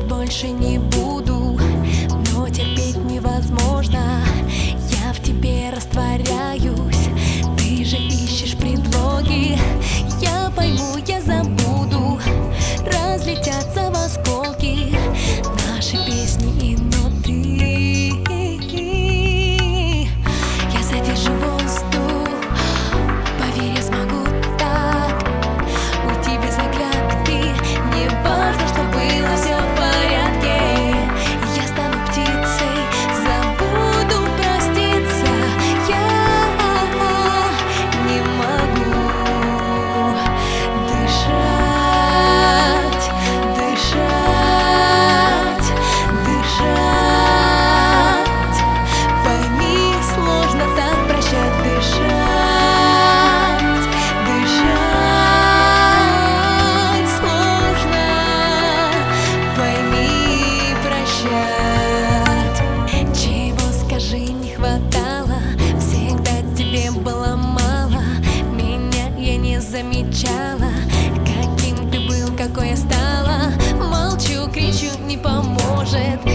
плакать больше не буду, но терпеть невозможно. Я в тебе растворяюсь, ты же ищешь предлоги. Я пойму, я забуду, разлетятся в осколки наши песни и ноты. Я задержу воздух, поверь, я смогу так уйти без оглядки. Не важно, что было, все в порядке. Я стану птицей, забуду проститься. Я не могу дышать, дышать, дышать. Пойми, сложно так прощать. Дышать, дышать сложно. Пойми, прощать. Чего, скажи, не хватало? Всегда тебе было мало. Меня я не замечала, каким ты был, какой я стала. Молчу, кричу, не поможет.